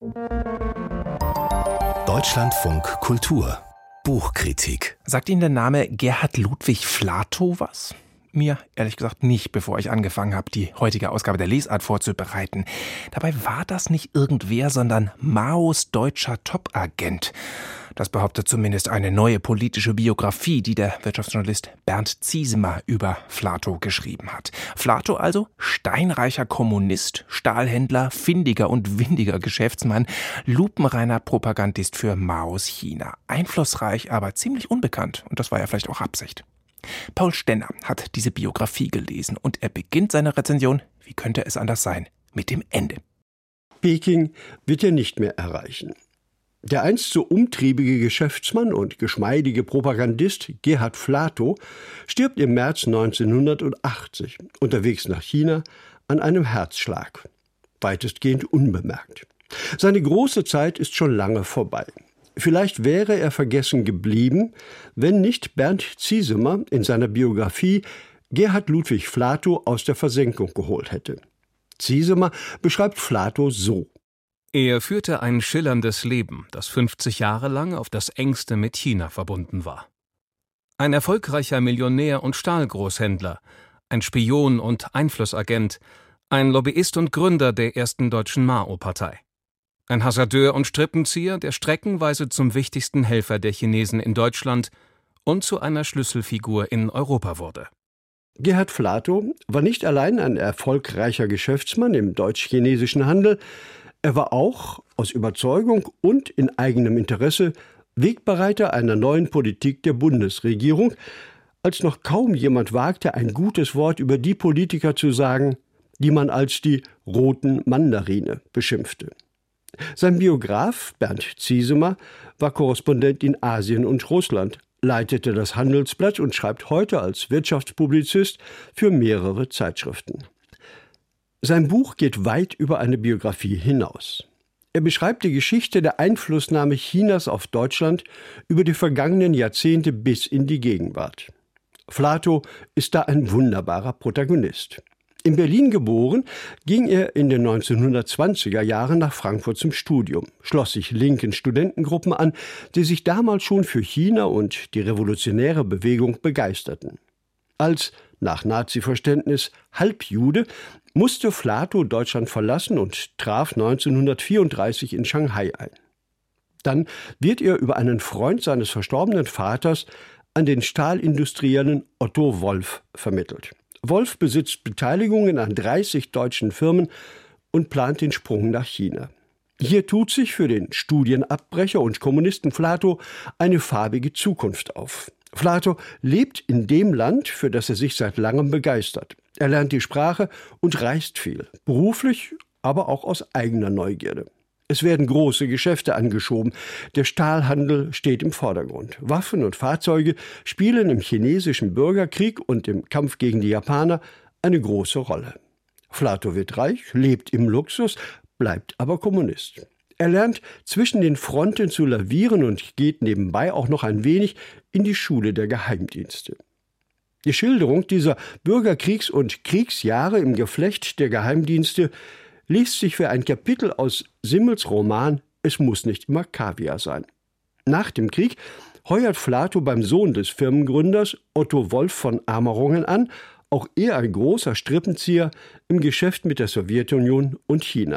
Deutschlandfunk Kultur Buchkritik. Sagt Ihnen der Name Gerhard Ludwig Flatow was? Mir ehrlich gesagt nicht, bevor ich angefangen habe, die heutige Ausgabe der Lesart vorzubereiten. Dabei war das nicht irgendwer, sondern Maos deutscher Top-Agent. Das behauptet zumindest eine neue politische Biografie, die der Wirtschaftsjournalist Bernd Ziesemer über Flatow geschrieben hat. Flatow also steinreicher Kommunist, Stahlhändler, findiger und windiger Geschäftsmann, lupenreiner Propagandist für Maos China. Einflussreich, aber ziemlich unbekannt. Und das war ja vielleicht auch Absicht. Paul Stenner hat diese Biografie gelesen und er beginnt seine Rezension, wie könnte es anders sein, mit dem Ende. Peking wird er nicht mehr erreichen. Der einst so umtriebige Geschäftsmann und geschmeidige Propagandist Gerhard Flatow stirbt im März 1980 unterwegs nach China an einem Herzschlag, weitestgehend unbemerkt. Seine große Zeit ist schon lange vorbei. Vielleicht wäre er vergessen geblieben, wenn nicht Bernd Ziesemer in seiner Biografie Gerhard Ludwig Flatow aus der Versenkung geholt hätte. Ziesemer beschreibt Flatow so: Er führte ein schillerndes Leben, das 50 Jahre lang auf das Engste mit China verbunden war. Ein erfolgreicher Millionär und Stahlgroßhändler, ein Spion und Einflussagent, ein Lobbyist und Gründer der ersten deutschen Mao-Partei. Ein Hasardeur und Strippenzieher, der streckenweise zum wichtigsten Helfer der Chinesen in Deutschland und zu einer Schlüsselfigur in Europa wurde. Gerhard Flatow war nicht allein ein erfolgreicher Geschäftsmann im deutsch-chinesischen Handel, er war auch aus Überzeugung und in eigenem Interesse Wegbereiter einer neuen Politik der Bundesregierung, als noch kaum jemand wagte, ein gutes Wort über die Politiker zu sagen, die man als die roten Mandarine beschimpfte. Sein Biograf Bernd Ziesemer war Korrespondent in Asien und Russland, leitete das Handelsblatt und schreibt heute als Wirtschaftspublizist für mehrere Zeitschriften. Sein Buch geht weit über eine Biografie hinaus. Er beschreibt die Geschichte der Einflussnahme Chinas auf Deutschland über die vergangenen Jahrzehnte bis in die Gegenwart. Flatow ist da ein wunderbarer Protagonist. In Berlin geboren, ging er in den 1920er Jahren nach Frankfurt zum Studium, schloss sich linken Studentengruppen an, die sich damals schon für China und die revolutionäre Bewegung begeisterten. Als, nach Nazi-Verständnis, Halbjude musste Flatow Deutschland verlassen und traf 1934 in Shanghai ein. Dann wird er über einen Freund seines verstorbenen Vaters an den Stahlindustriellen Otto Wolff vermittelt. Wolff besitzt Beteiligungen an 30 deutschen Firmen und plant den Sprung nach China. Hier tut sich für den Studienabbrecher und Kommunisten Flatow eine farbige Zukunft auf. Flatow lebt in dem Land, für das er sich seit langem begeistert. Er lernt die Sprache und reist viel, beruflich, aber auch aus eigener Neugierde. Es werden große Geschäfte angeschoben. Der Stahlhandel steht im Vordergrund. Waffen und Fahrzeuge spielen im chinesischen Bürgerkrieg und im Kampf gegen die Japaner eine große Rolle. Flatow wird reich, lebt im Luxus, bleibt aber Kommunist. Er lernt zwischen den Fronten zu lavieren und geht nebenbei auch noch ein wenig in die Schule der Geheimdienste. Die Schilderung dieser Bürgerkriegs- und Kriegsjahre im Geflecht der Geheimdienste liest sich für ein Kapitel aus Simmels Roman »Es muss nicht immer Kaviar sein«. Nach dem Krieg heuert Flatow beim Sohn des Firmengründers Otto Wolff von Amerungen an, auch er ein großer Strippenzieher im Geschäft mit der Sowjetunion und China.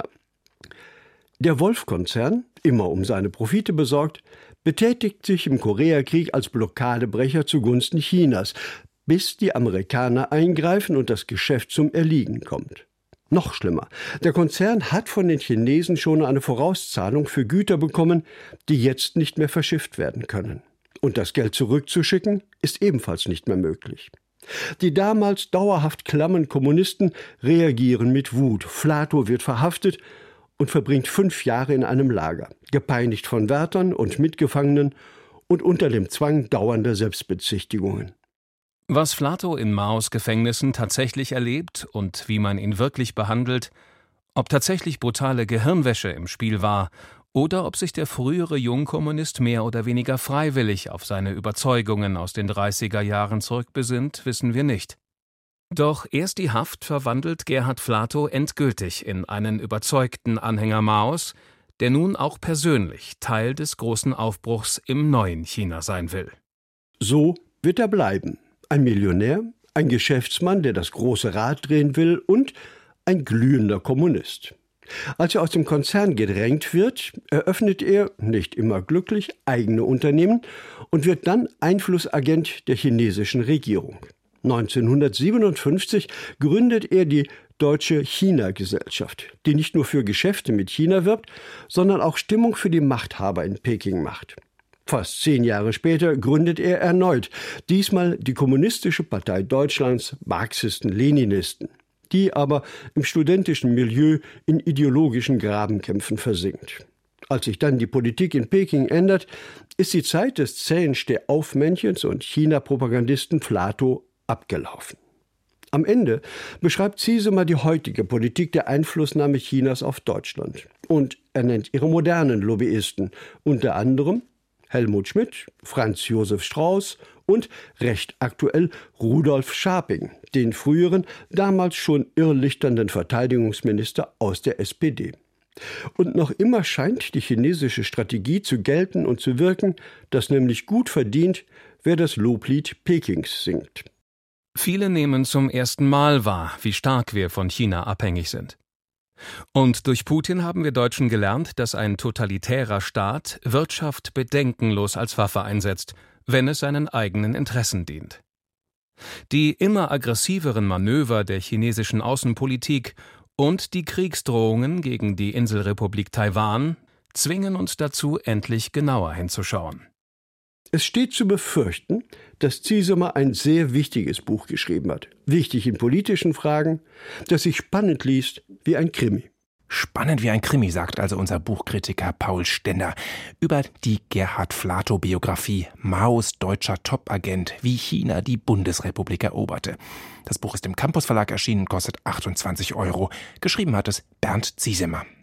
Der Wolff-Konzern, immer um seine Profite besorgt, betätigt sich im Koreakrieg als Blockadebrecher zugunsten Chinas, bis die Amerikaner eingreifen und das Geschäft zum Erliegen kommt. Noch schlimmer, der Konzern hat von den Chinesen schon eine Vorauszahlung für Güter bekommen, die jetzt nicht mehr verschifft werden können. Und das Geld zurückzuschicken, ist ebenfalls nicht mehr möglich. Die damals dauerhaft klammen Kommunisten reagieren mit Wut. Flatow wird verhaftet und verbringt 5 Jahre in einem Lager, gepeinigt von Wärtern und Mitgefangenen und unter dem Zwang dauernder Selbstbezichtigungen. Was Flatow in Maos Gefängnissen tatsächlich erlebt und wie man ihn wirklich behandelt, ob tatsächlich brutale Gehirnwäsche im Spiel war oder ob sich der frühere Jungkommunist mehr oder weniger freiwillig auf seine Überzeugungen aus den 30er Jahren zurückbesinnt, wissen wir nicht. Doch erst die Haft verwandelt Gerhard Flatow endgültig in einen überzeugten Anhänger Maos, der nun auch persönlich Teil des großen Aufbruchs im neuen China sein will. So wird er bleiben. Ein Millionär, ein Geschäftsmann, der das große Rad drehen will und ein glühender Kommunist. Als er aus dem Konzern gedrängt wird, eröffnet er, nicht immer glücklich, eigene Unternehmen und wird dann Einflussagent der chinesischen Regierung. 1957 gründet er die Deutsche China-Gesellschaft, die nicht nur für Geschäfte mit China wirbt, sondern auch Stimmung für die Machthaber in Peking macht. Fast 10 Jahre später gründet er erneut, diesmal die Kommunistische Partei Deutschlands, Marxisten-Leninisten, die aber im studentischen Milieu in ideologischen Grabenkämpfen versinkt. Als sich dann die Politik in Peking ändert, ist die Zeit des zähen Stehaufmännchens und China-Propagandisten Flatow abgelaufen. Am Ende beschreibt Ziesemer die heutige Politik der Einflussnahme Chinas auf Deutschland. Und er nennt ihre modernen Lobbyisten, unter anderem Helmut Schmidt, Franz Josef Strauß und recht aktuell Rudolf Scharping, den früheren, damals schon irrlichternden Verteidigungsminister aus der SPD. Und noch immer scheint die chinesische Strategie zu gelten und zu wirken, dass nämlich gut verdient, wer das Loblied Pekings singt. Viele nehmen zum ersten Mal wahr, wie stark wir von China abhängig sind. Und durch Putin haben wir Deutschen gelernt, dass ein totalitärer Staat Wirtschaft bedenkenlos als Waffe einsetzt, wenn es seinen eigenen Interessen dient. Die immer aggressiveren Manöver der chinesischen Außenpolitik und die Kriegsdrohungen gegen die Inselrepublik Taiwan zwingen uns dazu, endlich genauer hinzuschauen. Es steht zu befürchten, dass Ziesemer ein sehr wichtiges Buch geschrieben hat. Wichtig in politischen Fragen, das sich spannend liest wie ein Krimi. Spannend wie ein Krimi, sagt also unser Buchkritiker Paul Stender über die Gerhard Flatow-Biografie Maos deutscher Top-Agent, wie China die Bundesrepublik eroberte. Das Buch ist im Campus Verlag erschienen, kostet 28 €. Geschrieben hat es Bernd Ziesemer.